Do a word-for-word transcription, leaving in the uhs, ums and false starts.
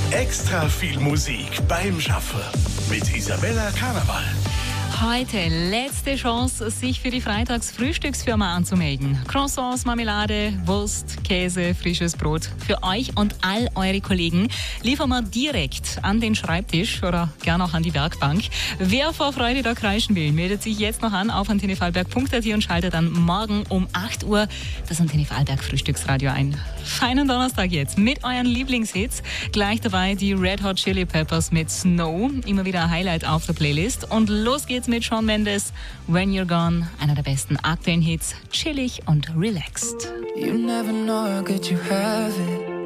Extra viel Musik beim Schaffen mit Isabella Karneval. Heute letzte Chance, sich für die Freitags-Frühstücksfirma anzumelden. Croissants, Marmelade, Wurst, Käse, frisches Brot. Für euch und all eure Kollegen liefern wir direkt an den Schreibtisch oder gerne auch an die Werkbank. Wer vor Freude da kreischen will, meldet sich jetzt noch an auf antenne vorarlberg punkt a t und schaltet dann morgen um acht Uhr das Antenne Vorarlberg Frühstücksradio ein. Feinen Donnerstag jetzt mit euren Lieblingshits. Gleich dabei die Red Hot Chili Peppers mit Snow. Immer wieder ein Highlight auf der Playlist. Und los geht's mit Shawn Mendes, When You're Gone, einer der besten aktuellen Hits, chillig und relaxed. You never know how good you have it.